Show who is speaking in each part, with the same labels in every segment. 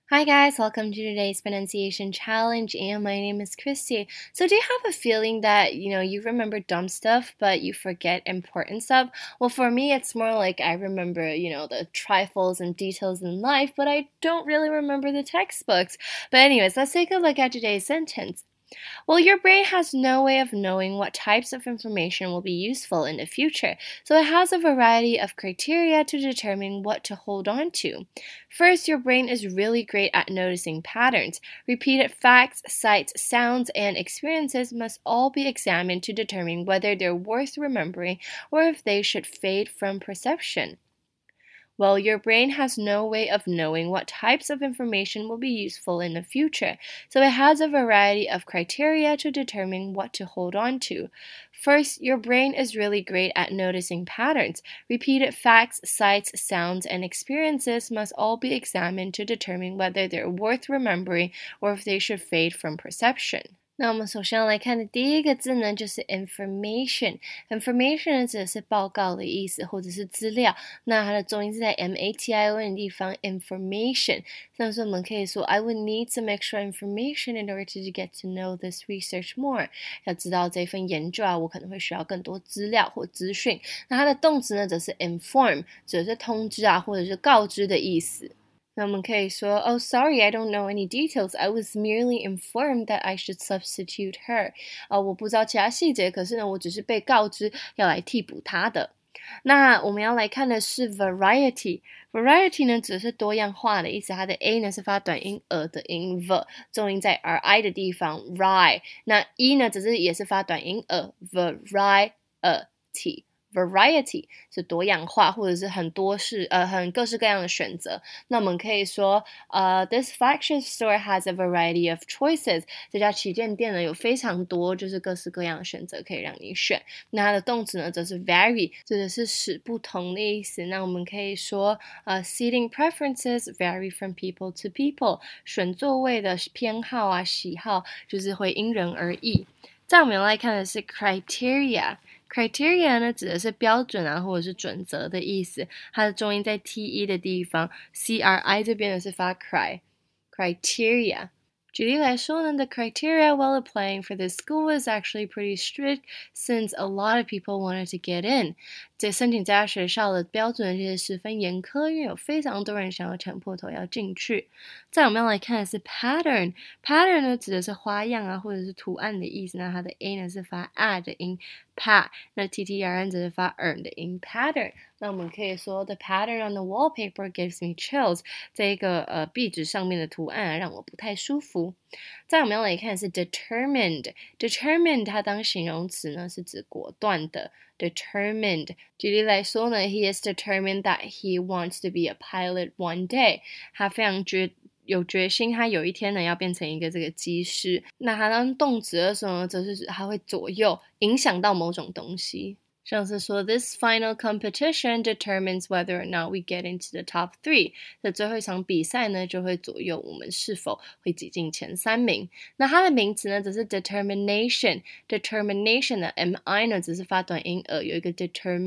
Speaker 1: Hi guys, welcome to today's pronunciation challenge and my name is Christy. So do you have a feeling that, you remember dumb stuff but you forget important stuff? Well, for me it's more like I remember, the trifles and details in life, but I don't really remember the textbooks. But anyways, let's take a look at today's sentence. Well, your brain has no way of knowing what types of information will be useful in the future, so it has a variety of criteria to determine what to hold on to. First, your brain is really great at noticing patterns. Repeated facts, sights, sounds, and experiences must all be examined to determine whether they're worth remembering or if they should fade from perception. Well, your brain has no way of knowing what types of information will be useful in the future, so it has a variety of criteria to determine what to hold on to. First, your brain is really great at noticing patterns. Repeated facts, sights, sounds, and experiences must all be examined to determine whether they're worth remembering or if they should fade from perception. 那我们首先要来看的第一个字呢，就是 information。information 指的是报告的意思，或者是资料。那它的重音是在 MATION 的地方 information。像是我们可以说 I would need some extra information in order to get to know this research more。要知道这份研究啊，我可能会需要更多资料或资讯。那它的动词呢，则是 inform， 指的是通知啊，或者是告知的意思。那我们可以说 Oh, sorry, I don't know any details. I was merely informed that I should substitute her. 我不知道其他细节，可是呢，我只是被告知要来替补她的。那我们要来看的是 variety。variety 呢，指的是多样化的意思。它的 a 呢是发短音的音 v， 重音在 ri 的地方 ri。那 e 呢，只是也是发短音variety。variety 是多样化，或者是很各式各样的选择。那我们可以说this flagship store has a variety of choices。这家旗舰店呢有非常多就是各式各样的选择可以让你选。那它的动词呢则是 vary， 指的是使不同的意思。那我们可以说seating preferences vary from people to people。选座位的偏好啊喜好就是会因人而异。再我们来看的是 criteria。criteria 呢指的是标准啊或者是准则的意思，它的重音在 te 的地方 cri 这边呢是发 criteria。举例来说呢 the criteria while applying for this school was actually pretty strict since a lot of people wanted to get in。这申请这家学校的标准其实十分严苛，因为有非常多人想要抢破头要进去。再我们要来看的是 pattern。pattern 呢指的是花样啊或者是图案的意思，那它的 a 呢是发 a 的音 pat， 那 ttrn 则是发 的音 pattern。那我们可以说 the pattern on the wallpaper gives me chills。这个壁纸上面的图案啊让我不太舒服。再我们要来看的是 determined。determined 它当形容词呢是指果断的 determined。举例来说呢 he is determined that he wants to be a pilot one day。他非常有决心，他有一天呢要变成一个这个机师。那他当动词的时候呢，则是指他会左右影响到某种东西。像是说 this final competition determines whether or not we get into the top 3。这最后一场比赛呢，就会左右我们是否会挤进前3名。那它的名词呢，则是 determination。determination 的 mi 呢，只是发短音有一个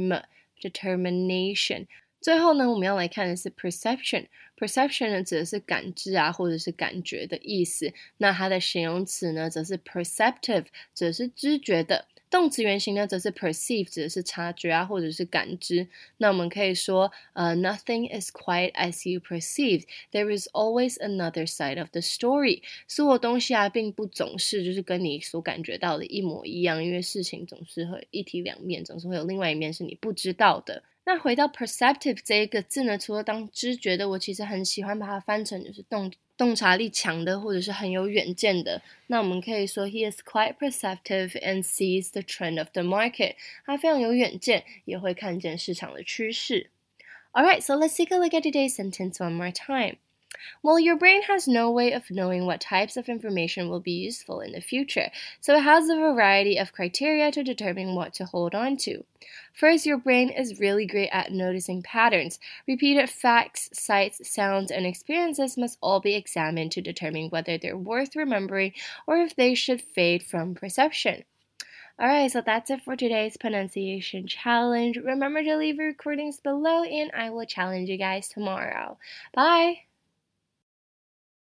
Speaker 1: determination。最后呢，我们要来看的是 perception。perception 呢，指的是感知啊，或者是感觉的意思。那它的形容词呢，则是 perceptive， 指的是知觉的。动词原形呢，则是 perceive， 指的是察觉啊，或者是感知。那我们可以说nothing is quite as you perceive. There is always another side of the story. 所有东西啊，并不总是就是跟你所感觉到的一模一样，因为事情总是会一体两面，总是会有另外一面是你不知道的。那回到 perceptive 这一个字呢，除了当知觉的，我其实很喜欢把它翻成就是洞察力强的，或者是很有远见的。那我们可以说 he is quite perceptive and sees the trend of the market。他非常有远见，也会看见市场的趋势。Alright, so let's take a look at today's sentence one more time. Well, your brain has no way of knowing what types of information will be useful in the future, so it has a variety of criteria to determine what to hold on to. First, your brain is really great at noticing patterns. Repeated facts, sights, sounds, and experiences must all be examined to determine whether they're worth remembering or if they should fade from perception. Alright, so that's it for today's pronunciation challenge. Remember to leave your recordings below and I will challenge you guys tomorrow. Bye!